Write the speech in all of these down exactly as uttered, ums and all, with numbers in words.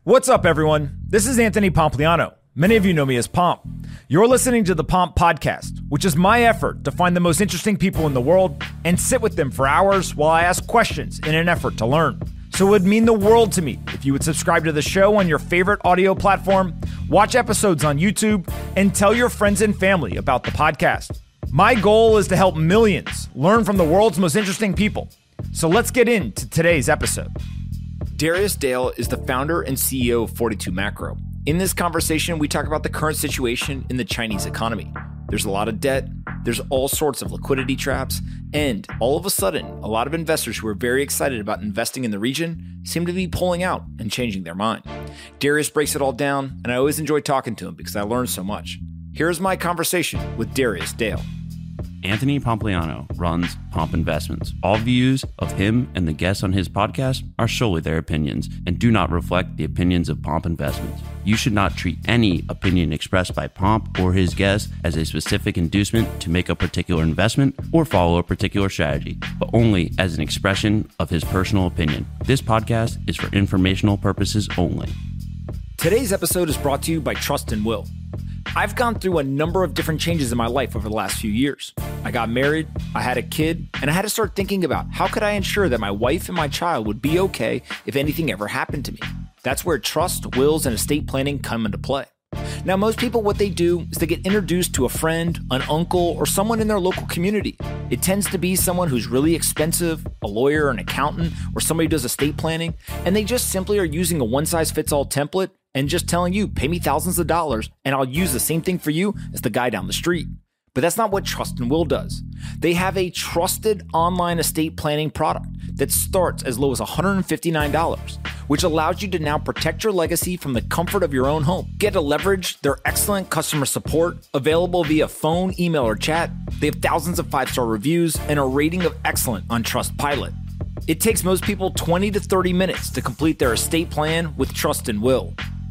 What's up, everyone? This is Anthony Pompliano. Many of you know me as Pomp. You're listening to the Pomp Podcast, which is my effort to find the most interesting people in the world and sit with them for hours while I ask questions in an effort to learn. So it would mean the world to me if you would subscribe to the show on your favorite audio platform, watch episodes on YouTube, and tell your friends and family about the podcast. My goal is to help millions learn from the world's most interesting people. So let's get into today's episode. Darius Dale is the founder and C E O of forty-two Macro. In this conversation, we talk about the current situation in the Chinese economy. There's a lot of debt, there's all sorts of liquidity traps, and all of a sudden, a lot of investors who are very excited about investing in the region seem to be pulling out and changing their mind. Darius breaks it all down, and I always enjoy talking to him because I learn so much. Here's my conversation with Darius Dale. Anthony Pompliano runs Pomp Investments. All views of him and the guests on his podcast are solely their opinions and do not reflect the opinions of Pomp Investments. You should not treat any opinion expressed by Pomp or his guests as a specific inducement to make a particular investment or follow a particular strategy, but only as an expression of his personal opinion. This podcast is for informational purposes only. Today's episode is brought to you by Trust and Will. I've gone through a number of different changes in my life over the last few years. I got married, I had a kid, and I had to start thinking about how could I ensure that my wife and my child would be okay if anything ever happened to me. That's where trust, wills, and estate planning come into play. Now, most people, what they do is they get introduced to a friend, an uncle, or someone in their local community. It tends to be someone who's really expensive, a lawyer, an accountant, or somebody who does estate planning, and they just simply are using a one-size-fits-all template and just telling you, pay me thousands of dollars, and I'll use the same thing for you as the guy down the street. But that's not what Trust and Will does. They have a trusted online estate planning product that starts as low as one hundred fifty-nine dollars, which allows you to now protect your legacy from the comfort of your own home. Get to leverage their excellent customer support, available via phone, email, or chat. They have thousands of five-star reviews and a rating of excellent on Trustpilot. It takes most people twenty to thirty minutes to complete their estate plan with Trust and Will.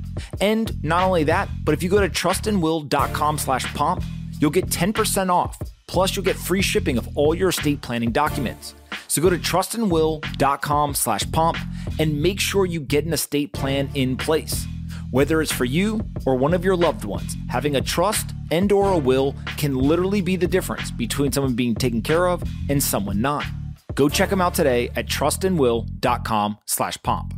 And not only that, but if you go to trustandwill.com slash pomp, you'll get ten percent off. Plus, you'll get free shipping of all your estate planning documents. So go to trustandwill.com slash pomp and make sure you get an estate plan in place. Whether it's for you or one of your loved ones, having a trust and or a will can literally be the difference between someone being taken care of and someone not. Go check them out today at trustandwill.com slash pomp.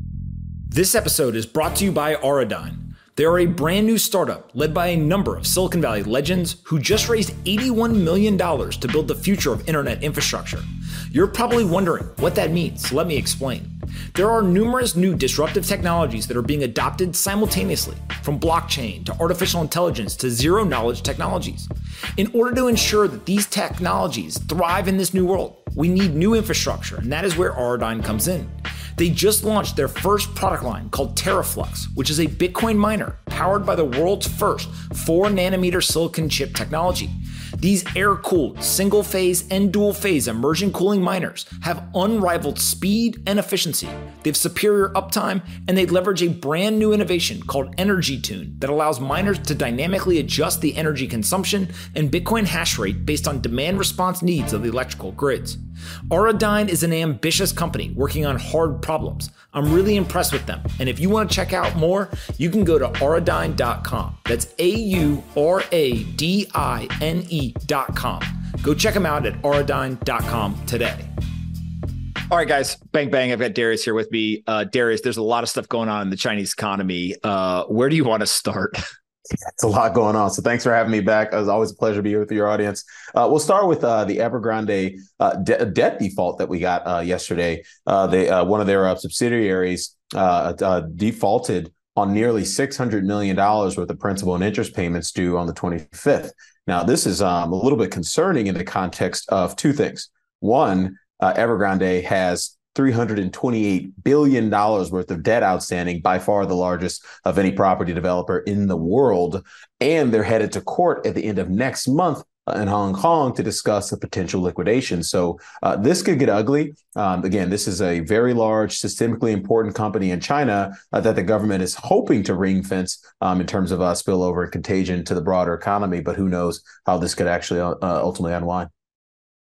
This episode is brought to you by Auradine. They are a brand new startup led by a number of Silicon Valley legends who just raised eighty-one million dollars to build the future of internet infrastructure. You're probably wondering what that means, so let me explain. There are numerous new disruptive technologies that are being adopted simultaneously, from blockchain to artificial intelligence to zero-knowledge technologies. In order to ensure that these technologies thrive in this new world, we need new infrastructure, and that is where Auradine comes in. They just launched their first product line called Teraflux, which is a Bitcoin miner powered by the world's first four nanometer silicon chip technology. These air-cooled, single-phase and dual-phase immersion cooling miners have unrivaled speed and efficiency. They have superior uptime, and they leverage a brand new innovation called Energy Tune that allows miners to dynamically adjust the energy consumption and Bitcoin hash rate based on demand response needs of the electrical grids. Auradine is an ambitious company working on hard problems. I'm really impressed with them. And if you want to check out more, you can go to auradine dot com. That's A U R A D I N E dot com. Go check them out at auradine dot com today. All right, guys, bang, bang. I've got Darius here with me. Uh, Darius, there's a lot of stuff going on in the Chinese economy. Uh, where do you want to start? It's a lot going on. So thanks for having me back. It was always a pleasure to be here with your audience. Uh, we'll start with uh, the Evergrande uh, de- debt default that we got uh, yesterday. Uh, they uh, one of their uh, subsidiaries uh, uh, defaulted on nearly six hundred million dollars worth of principal and interest payments due on the twenty-fifth. Now, this is um, a little bit concerning in the context of two things. One, uh, Evergrande has three hundred twenty-eight billion dollars worth of debt outstanding, by far the largest of any property developer in the world. And they're headed to court at the end of next month in Hong Kong to discuss a potential liquidation. So uh, this could get ugly. Um, again, this is a very large, systemically important company in China uh, that the government is hoping to ring fence um, in terms of uh, spillover and contagion to the broader economy. But who knows how this could actually uh, ultimately unwind.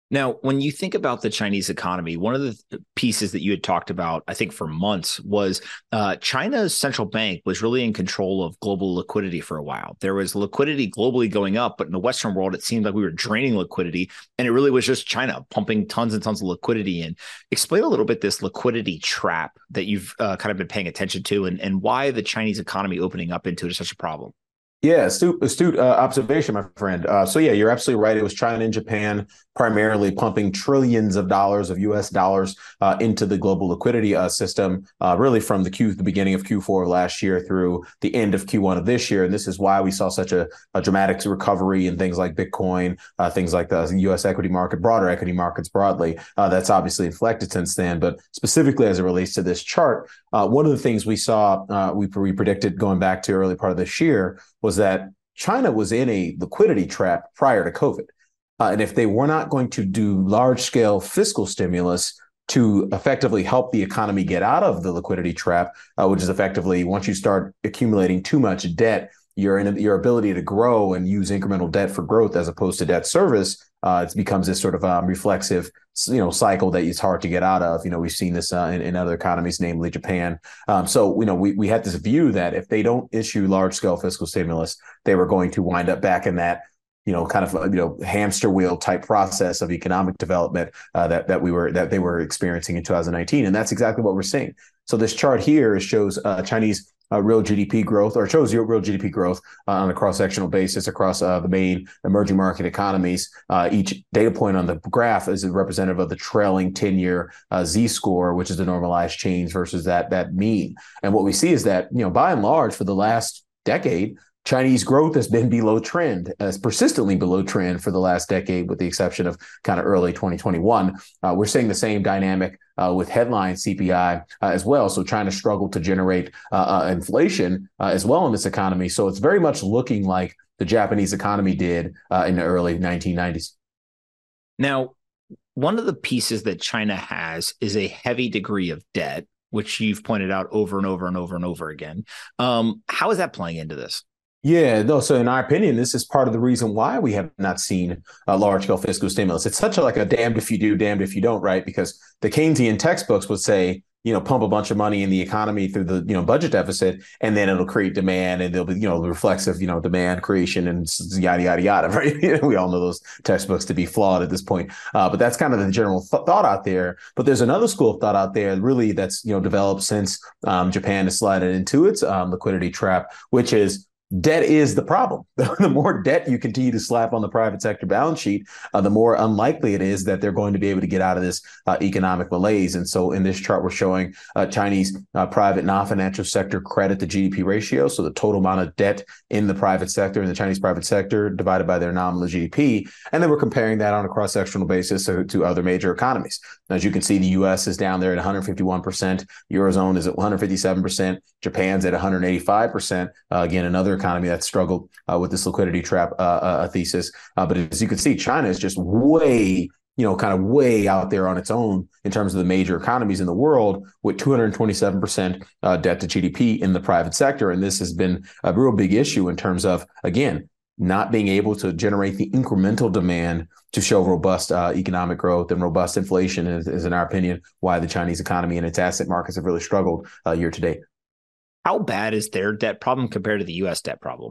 Now, when you think about the Chinese economy, one of the pieces that you had talked about, I think for months, was uh, China's central bank was really in control of global liquidity for a while. There was liquidity globally going up, but in the Western world, it seemed like we were draining liquidity, and it really was just China pumping tons and tons of liquidity in. Explain a little bit this liquidity trap that you've uh, kind of been paying attention to, and, and why the Chinese economy opening up into it is such a problem. Yeah, astute, astute uh, observation, my friend. Uh, so yeah, you're absolutely right. It was China and Japan primarily pumping trillions of dollars of U S dollars uh, into the global liquidity uh, system, uh, really from the Q, the beginning of Q four of last year through the end of Q one of this year. And this is why we saw such a, a dramatic recovery in things like Bitcoin, uh, things like the U S equity market, broader equity markets broadly. Uh, that's obviously inflected since then. But specifically as it relates to this chart, uh, one of the things we saw, uh, we, we predicted going back to early part of this year was that China was in a liquidity trap prior to COVID. Uh, and if they were not going to do large scale fiscal stimulus to effectively help the economy get out of the liquidity trap, uh, which is effectively once you start accumulating too much debt, your, your ability to grow and use incremental debt for growth as opposed to debt service, uh, it becomes this sort of um, reflexive, you know, cycle that is hard to get out of. You know, we've seen this uh, in, in other economies, namely Japan. Um, so, you know, we, we had this view that if they don't issue large scale fiscal stimulus, they were going to wind up back in that, you know, kind of, you know, hamster wheel type process of economic development uh, that that we were that they were experiencing in two thousand nineteen. And that's exactly what we're seeing. So this chart here shows uh, Chinese Uh, real G D P growth, or shows you real G D P growth uh, on a cross-sectional basis across uh, the main emerging market economies. Uh, each data point on the graph is representative of the trailing ten-year uh, Z-score, which is the normalized change versus that that mean. And what we see is that, you know, by and large, for the last decade, Chinese growth has been below trend, as persistently below trend for the last decade, with the exception of kind of early twenty twenty-one. Uh, we're seeing the same dynamic uh, with headline C P I uh, as well. So China struggled to generate uh, uh, inflation uh, as well in this economy. So it's very much looking like the Japanese economy did uh, in the early nineteen nineties. Now, one of the pieces that China has is a heavy degree of debt, which you've pointed out over and over and over and over again. Um, how is that playing into this? Yeah, no. So in our opinion, this is part of the reason why we have not seen a large scale fiscal stimulus. It's such a like a damned if you do, damned if you don't, right? Because the Keynesian textbooks would say, you know, pump a bunch of money in the economy through the, you know, budget deficit, and then it'll create demand, and there'll be, you know, reflexive, you know, demand creation and yada, yada, yada, right? We all know those textbooks to be flawed at this point. Uh, but that's kind of the general th- thought out there. But there's another school of thought out there really that's, you know, developed since um, Japan has slided into its um, liquidity trap, which is debt is the problem. The more debt you continue to slap on the private sector balance sheet, uh, the more unlikely it is that they're going to be able to get out of this uh, economic malaise. And so in this chart, we're showing uh, Chinese uh, private non-financial sector credit to G D P ratio. So the total amount of debt in the private sector, in the Chinese private sector, divided by their nominal G D P. And then we're comparing that on a cross-sectional basis to, to other major economies. As you can see, the U S is down there at one hundred fifty-one percent. Eurozone is at one hundred fifty-seven percent. Japan's at one hundred eighty-five percent. Uh, again, another economy that struggled uh, with this liquidity trap uh, uh, thesis. Uh, but as you can see, China is just way, you know, kind of way out there on its own in terms of the major economies in the world, with two hundred twenty-seven percent uh, debt to G D P in the private sector. And this has been a real big issue in terms of, again, not being able to generate the incremental demand to show robust uh, economic growth and robust inflation is, is, in our opinion, why the Chinese economy and its asset markets have really struggled uh, year to date. How bad is their debt problem compared to the U S debt problem?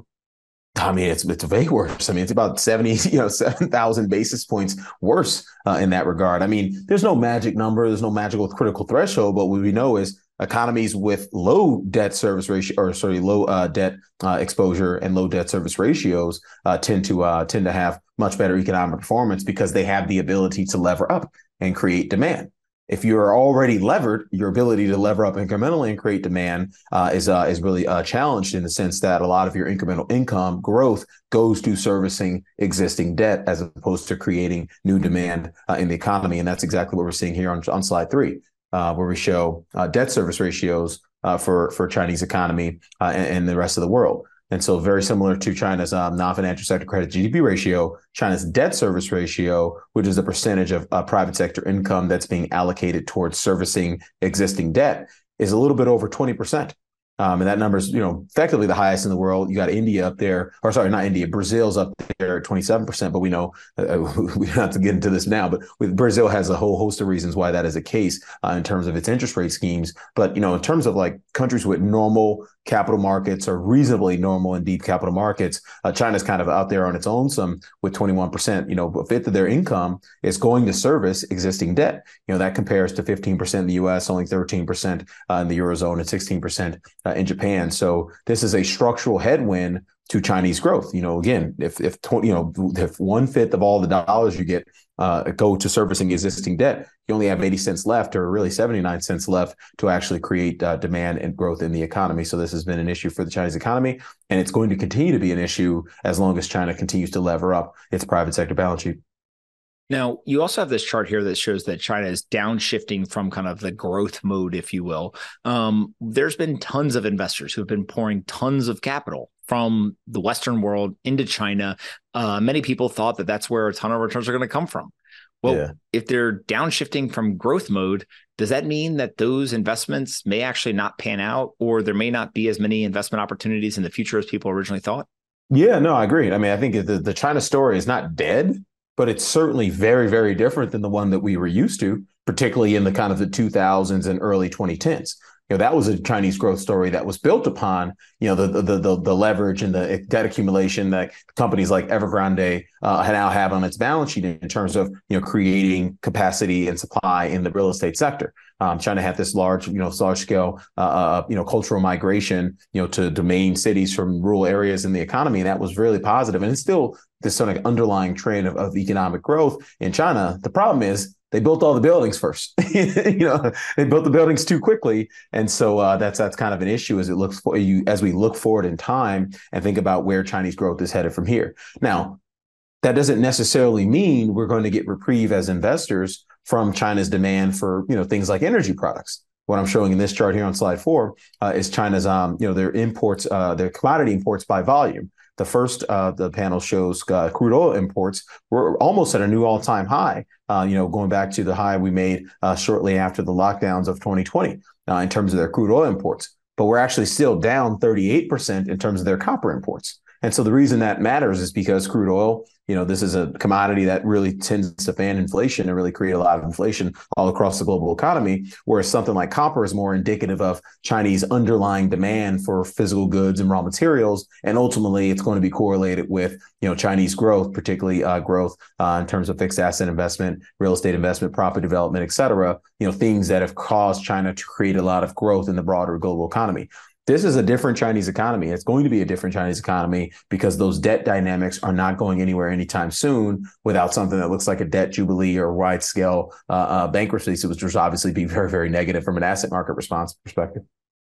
I mean, it's it's way worse. I mean, it's about seventy, you know, seven thousand basis points worse uh, in that regard. I mean, there's no magic number. There's no magical critical threshold. But what we know is economies with low debt service ratio, or sorry, low uh, debt uh, exposure and low debt service ratios uh, tend to uh, tend to have much better economic performance because they have the ability to lever up and create demand. If you're already levered, your ability to lever up incrementally and create demand uh, is uh, is really uh, challenged in the sense that a lot of your incremental income growth goes to servicing existing debt as opposed to creating new demand uh, in the economy. And that's exactly what we're seeing here on, on slide three, uh, where we show uh, debt service ratios uh, for, for Chinese economy uh, and, and the rest of the world. And so very similar to China's um, non-financial sector credit G D P ratio, China's debt service ratio, which is the percentage of uh, private sector income that's being allocated towards servicing existing debt, is a little bit over twenty percent. Um, and that number is, you know, effectively the highest in the world. You got India up there, or sorry, not India, Brazil's up there higher at twenty-seven percent, but we know uh, we don't have to get into this now, but with Brazil has a whole host of reasons why that is the case uh, in terms of its interest rate schemes. But, you know, in terms of like countries with normal capital markets or reasonably normal and deep capital markets, uh, China's kind of out there on its own some with twenty-one percent, you know, a fifth of their income is going to service existing debt. You know, that compares to fifteen percent in the U S, only thirteen percent uh, in the Eurozone, and sixteen percent uh, in Japan. So this is a structural headwind to Chinese growth. You know, again, if if you know if one fifth of all the dollars you get uh, go to servicing existing debt, you only have eighty cents left, or really seventy-nine cents left, to actually create uh, demand and growth in the economy. So this has been an issue for the Chinese economy, and it's going to continue to be an issue as long as China continues to lever up its private sector balance sheet. Now, you also have this chart here that shows that China is downshifting from kind of the growth mode, if you will. Um, there's been tons of investors who have been pouring tons of capital from the Western world into China. Uh, many people thought that that's where a ton of returns are going to come from. Well, yeah. If they're downshifting from growth mode, does that mean that those investments may actually not pan out, or there may not be as many investment opportunities in the future as people originally thought? Yeah, no, I agree. I mean, I think the, the China story is not dead, but it's certainly very, very different than the one that we were used to, particularly in the kind of the two thousands and early twenty tens. You know, that was a Chinese growth story that was built upon, you know, the the the, the leverage and the debt accumulation that companies like Evergrande uh, now have on its balance sheet in terms of, you know, creating capacity and supply in the real estate sector. Um, China had this large, you know, large scale, uh, uh, you know, cultural migration, you know, to, to main cities from rural areas in the economy. And that was really positive. And it's still this sort of underlying trend of, of economic growth in China. The problem is they built all the buildings first. you know, they built the buildings too quickly. And so uh, that's that's kind of an issue as it looks for you as we look forward in time and think about where Chinese growth is headed from here. Now, that doesn't necessarily mean we're going to get reprieve as investors from China's demand for, you know, things like energy products. What I'm showing in this chart here on slide four uh, is China's, um, you know, their imports, uh, their commodity imports by volume. The first, uh, the panel shows uh, crude oil imports were almost at a new all-time high, uh, you know, going back to the high we made uh, shortly after the lockdowns of twenty twenty uh, in terms of their crude oil imports. But we're actually still down thirty-eight percent in terms of their copper imports. And so the reason that matters is because crude oil, you know, this is a commodity that really tends to fan inflation and really create a lot of inflation all across the global economy, whereas something like copper is more indicative of Chinese underlying demand for physical goods and raw materials. And ultimately, it's going to be correlated with, you know, Chinese growth, particularly uh, growth uh, in terms of fixed asset investment, real estate investment, property development, et cetera, you know, things that have caused China to create a lot of growth in the broader global economy. This is a different Chinese economy. It's going to be a different Chinese economy because those debt dynamics are not going anywhere anytime soon without something that looks like a debt jubilee or wide scale uh, uh, bankruptcy, which would obviously be very, very negative from an asset market response perspective.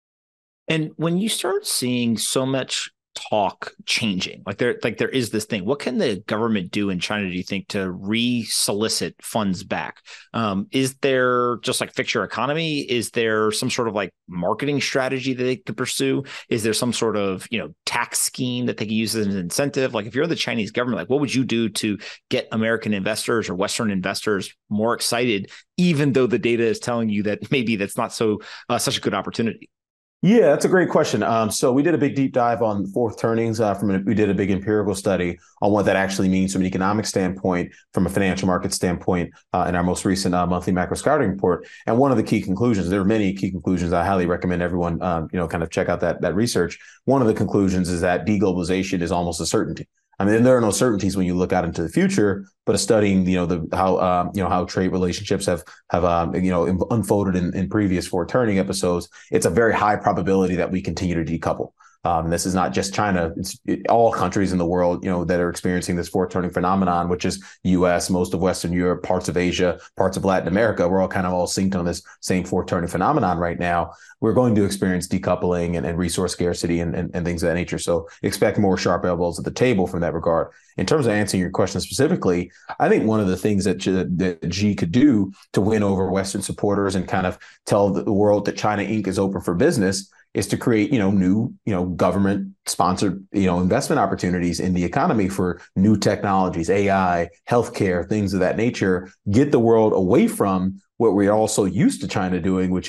And when you start seeing so much talk changing, like there, like there is this thing, what can the government do in China, do you think, to re-solicit funds back? Um, is there just like fix your economy? Is there some sort of like marketing strategy that they could pursue? Is there some sort of, you know, tax scheme that they could use as an incentive? Like if you're the Chinese government, like what would you do to get American investors or Western investors more excited, even though the data is telling you that maybe that's not so uh, such a good opportunity? Yeah, that's a great question. Um, so we did a big deep dive on fourth turnings. Uh, from a, we did a big empirical study on what that actually means from an economic standpoint, from a financial market standpoint, uh, in our most recent uh, monthly macro scouting report. And one of the key conclusions, there are many key conclusions. I highly recommend everyone, um, you know, kind of check out that that research. One of the conclusions is that deglobalization is almost a certainty. I mean, there are no certainties when you look out into the future, but studying, you know, the how um, you know how trade relationships have have um, you know unfolded in, in previous four turning episodes, it's a very high probability that we continue to decouple. Um, this is not just China; it's it, all countries in the world, you know, that are experiencing this fourth turning phenomenon, which is U S, most of Western Europe, parts of Asia, parts of Latin America. We're all kind of all synced on this same fourth turning phenomenon right now. We're going to experience decoupling and, and resource scarcity and, and, and things of that nature. So expect more sharp elbows at the table from that regard. In terms of answering your question specifically, I think one of the things that, that Xi could do to win over Western supporters and kind of tell the world that China Incorporated is open for business is to create, you know, new, you know, government sponsored, you know, investment opportunities in the economy for new technologies, A I, healthcare, things of that nature, get the world away from what we're also used to China doing, which is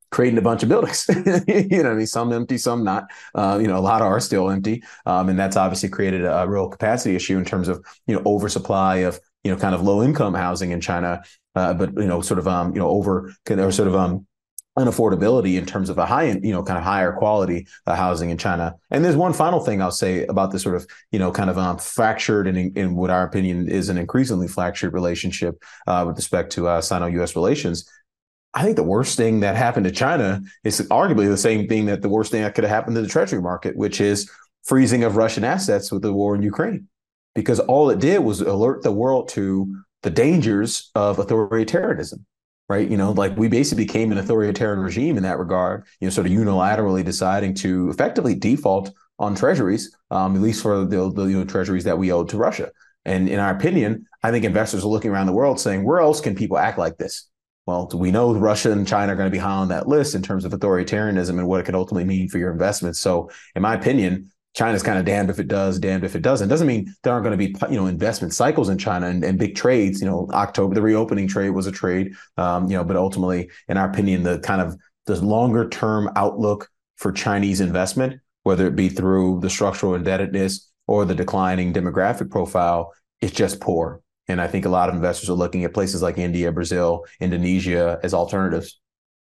creating a bunch of buildings. You know, I mean, some empty, some not. Uh, you know, a lot are still empty, um, and that's obviously created a, a real capacity issue in terms of you know oversupply of you know kind of low income housing in China, uh, but you know sort of um, you know over or sort of um. unaffordability in terms of a high end, you know, kind of higher quality uh, housing in China. And there's one final thing I'll say about this sort of, you know, kind of um, fractured and in, in what our opinion is an increasingly fractured relationship uh, with respect to uh, Sino-U S relations. I think the worst thing that happened to China is arguably the same thing that the worst thing that could have happened to the treasury market, which is freezing of Russian assets with the war in Ukraine, because all it did was alert the world to the dangers of authoritarianism. Right. You know, like we basically became an authoritarian regime in that regard, you know, sort of unilaterally deciding to effectively default on treasuries, um, at least for the, the you know, treasuries that we owed to Russia. And in our opinion, I think investors are looking around the world saying, where else can people act like this? Well, we know Russia and China are going to be high on that list in terms of authoritarianism and what it could ultimately mean for your investments. So in my opinion, China's kind of damned if it does, damned if it doesn't. Doesn't mean there aren't going to be, you know, investment cycles in China and, and big trades. You know, October, the reopening trade was a trade, um, you know, but ultimately, in our opinion, the kind of the longer term outlook for Chinese investment, whether it be through the structural indebtedness or the declining demographic profile, is just poor. And I think a lot of investors are looking at places like India, Brazil, Indonesia as alternatives.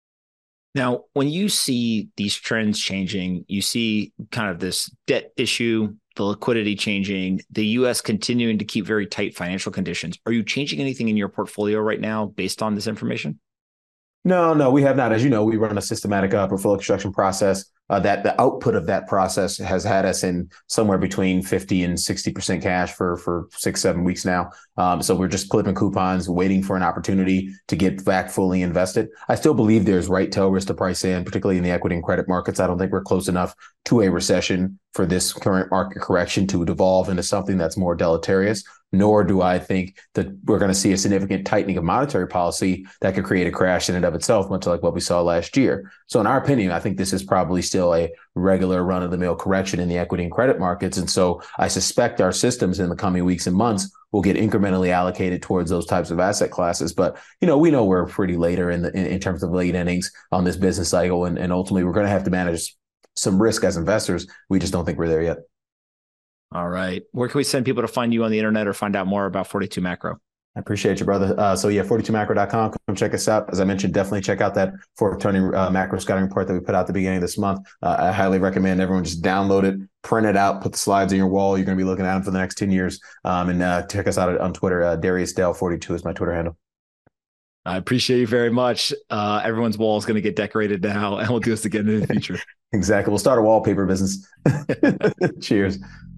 Now, when you see these trends changing, you see kind of this debt issue, the liquidity changing, the U S continuing to keep very tight financial conditions. Are you changing anything in your portfolio right now based on this information? No, no, we have not. As you know, we run a systematic uh, portfolio construction process. Uh, that the output of that process has had us in somewhere between fifty and sixty percent cash for for six, seven weeks now. Um, so we're just clipping coupons, waiting for an opportunity to get back fully invested. I still believe there's right tail risk to price in, particularly in the equity and credit markets. I don't think we're close enough to a recession for this current market correction to devolve into something that's more deleterious. Nor do I think that we're going to see a significant tightening of monetary policy that could create a crash in and of itself, much like what we saw last year. So in our opinion, I think this is probably still a regular run-of-the-mill correction in the equity and credit markets. And so I suspect our systems in the coming weeks and months will get incrementally allocated towards those types of asset classes. But, you know, we know we're pretty later in the in, in terms of late innings on this business cycle. And, and ultimately, we're going to have to manage some risk as investors. We just don't think we're there yet. All right. Where can we send people to find you on the internet or find out more about forty-two Macro? I appreciate you, brother. Uh, so yeah, forty-two macro dot com. Come check us out. As I mentioned, definitely check out that forthcoming uh, macro scouting report that we put out at the beginning of this month. Uh, I highly recommend everyone just download it, print it out, put the slides on your wall. You're going to be looking at them for the next ten years. Um, and uh, check us out on Twitter. Uh, Darius Dale forty-two is my Twitter handle. I appreciate you very much. Uh, everyone's wall is going to get decorated now, and we'll do this again in the future. Exactly. We'll start a wallpaper business. Cheers.